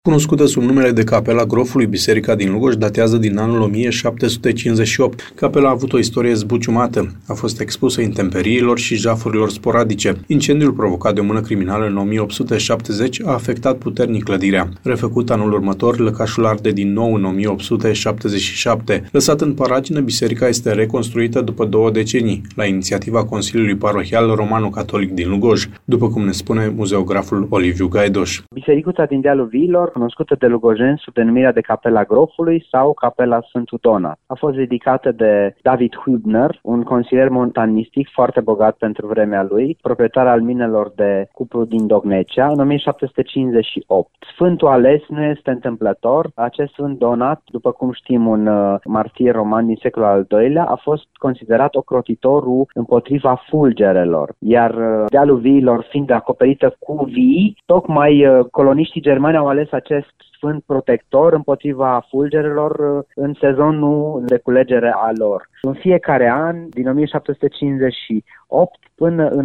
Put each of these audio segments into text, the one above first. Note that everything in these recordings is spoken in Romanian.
Cunoscută sub numele de Capela Grofului, biserica din Lugoj datează din anul 1758. Capela a avut o istorie zbuciumată. A fost expusă intemperiilor și jafurilor sporadice. Incendiul provocat de o mână criminală în 1870 a afectat puternic clădirea. Refăcut anul următor, lăcașul arde din nou în 1877. Lăsat în paragină, biserica este reconstruită după 2 decenii, la inițiativa Consiliului Parohial Romano-Catolic din Lugoj, după cum ne spune muzeograful Oliviu Gaidoș. Bisericuța din dealul Viilor, cunoscută de lugojeni sub denumirea de Capela Grofului sau Capela Sfântul Donat. A fost ridicată de David Hübner, un consilier montanistic foarte bogat pentru vremea lui, proprietar al minelor de cupru din Dognecea, în 1758. Sfântul ales nu este întâmplător. Acest Sfânt Donat, după cum știm, un martir roman din secolul al II-lea, a fost considerat ocrotitorul împotriva fulgerelor. Iar dealul Viilor fiind acoperită cu vii, tocmai coloniștii germani au ales acest sfânt protector împotriva fulgerelor în sezonul de culegere a lor. În fiecare an, din 1758 până în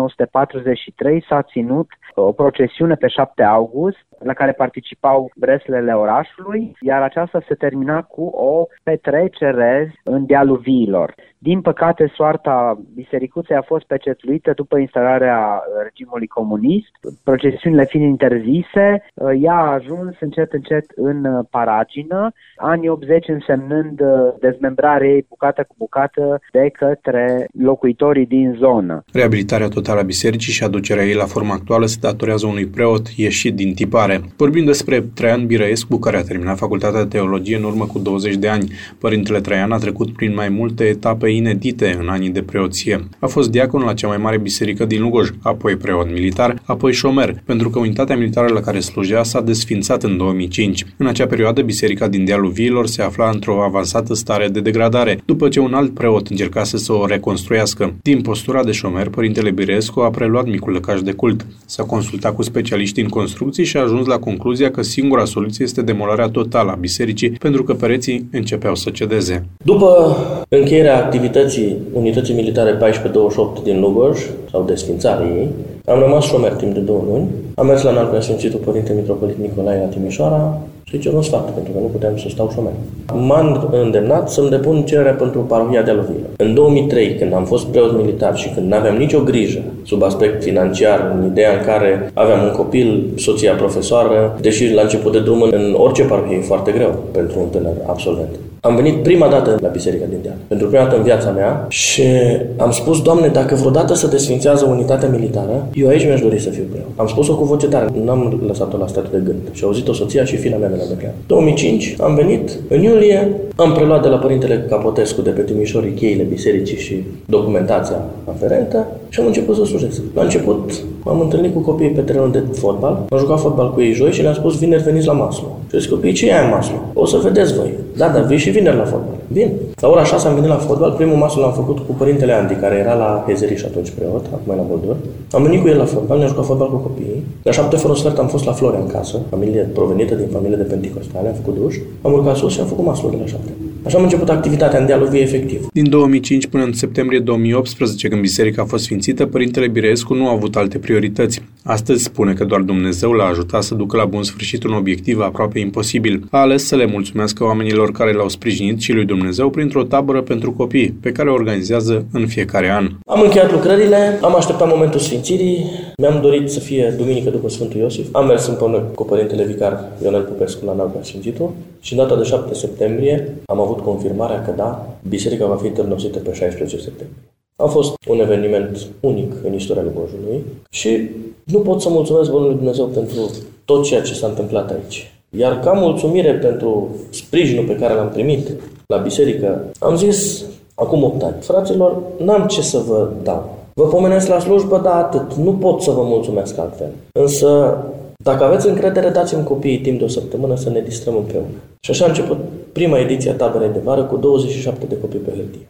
1943, s-a ținut o procesiune pe 7 august, la care participau breslele orașului, iar aceasta se termina cu o petrecere în dealul Viilor. Din păcate, soarta bisericuței a fost pecetuită după instalarea regimului comunist, procesiunile fiind interzise, ea a ajuns încet în paragină, anii 80 însemnând dezmembrarea ei bucată cu bucată de către locuitorii din zonă. Reabilitarea totală a bisericii și aducerea ei la forma actuală se datorează unui preot ieșit din tipare. Vorbim despre Traian Birăescu, care a terminat facultatea de teologie în urmă cu 20 de ani. Părintele Traian a trecut prin mai multe etape inedite în anii de preoție. A fost diacon la cea mai mare biserică din Lugoj, apoi preot militar, apoi șomer, pentru că unitatea militară la care slujea s-a desfințat în 2005. În acea perioadă, biserica din dealul Viilor se afla într-o avansată stare de degradare, după ce un alt preot încercase să o reconstruiască. Din postura de șomer, părintele Birăescu a preluat micul lăcaș de cult. S-a consultat cu specialiști în construcții și a ajuns la concluzia că singura soluție este demolarea totală a bisericii, pentru că pereții începeau să cedeze. După încheierea activității Unității Militare 1428 din Lugoj, sau desfințarea ei, am rămas șomer timp de 2 luni. Am mers la înalt preasfințitul Părinte Mitropolit Nicolae la Timișoara și cer un sfat, pentru că nu puteam să stau șomer. M-am îndemnat să-mi depun cererea pentru parohia Dealul Viilor. În 2003, când am fost preot militar și când n-aveam nicio grijă sub aspect financiar, în ideea în care aveam un copil, soția profesoară, deși la început de drum în orice parohie e foarte greu pentru un tânăr absolvent. Am venit prima dată la biserica din deal, pentru prima dată în viața mea, și am spus: Doamne, dacă vreodată se desfințează unitatea militară, eu aici mi-aș dori să fiu preot. Am spus-o cu voce tare, n-am lăsat-o la statul de gând. Și au auzit-o soția și fila mea de la Beclean. 2005 am venit, în iulie, am preluat de la părintele Capotescu de pe Timișoara cheile bisericii și documentația aferentă și am început să slujesc. La început m-am întâlnit cu copiii pe terenul de fotbal, am jucat fotbal cu ei joi și le-am spus: vineri veniți la Maslu. Și zis copiii: ce e aia Maslu? O să vedeți voi. Da, vii și vineri la fotbal. Vin. La ora 6 am venit la fotbal. Primul maslu l-am făcut cu părintele Andy, care era la Hezeriș atunci preot, acum la Boldur. Am venit cu el la fotbal, ne-am jucat fotbal cu copiii. La 7 fără un sfert am fost la Florea în casă, familie provenită din familie de penticostale, am făcut duș, am urcat sus și am făcut maslu de la 7. Așa am început activitatea în dealul Vie efectiv. Din 2005 până în septembrie 2018, când biserica a fost sfințită, părintele Birăescu nu a avut alte priorități. Astăzi spune că doar Dumnezeu l-a ajutat să ducă la bun sfârșit un obiectiv aproape imposibil. A ales să le mulțumească oamenilor care l-au sprijinit și lui Dumnezeu printr-o tabără pentru copii, pe care o organizează în fiecare an. Am încheiat lucrările, am așteptat momentul sfințirii, mi-am dorit să fie duminică după Sfântul Iosif. Am mers împreună cu părintele vicar Ionel Popescu la înalt preasfințitul și în data de 7 septembrie am avut confirmarea că da, biserica va fi târnosită pe 16 septembrie. A fost un eveniment unic în istoria Lugojului și nu pot să mulțumesc Bunului Dumnezeu pentru tot ceea ce s-a întâmplat aici. Iar ca mulțumire pentru sprijinul pe care l-am primit la biserică, am zis acum 8 ani: fraților, n-am ce să vă dau. Vă pomenesc la slujbă, da, atât. Nu pot să vă mulțumesc altfel. Însă, dacă aveți încredere, dați-mi copiii timp de o săptămână să ne distrăm împreună. Și așa a început prima ediție a taberei de vară cu 27 de copii pe hârtie.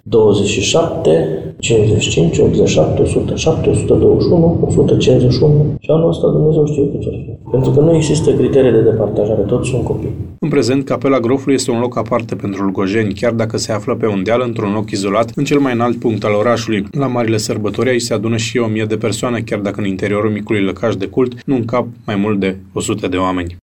27, 55, 87, 107, 121, 151 și anul ăsta Dumnezeu știe cât o fi. Pentru că nu există criterii de departajare, toți sunt copii. În prezent, Capela Grofului este un loc aparte pentru lugojeni, chiar dacă se află pe un deal într-un loc izolat, în cel mai înalt punct al orașului. La marile sărbători aici se adună și 1000 de persoane, chiar dacă în interiorul micului lăcaș de cult nu încap mai mult de 100 de oameni.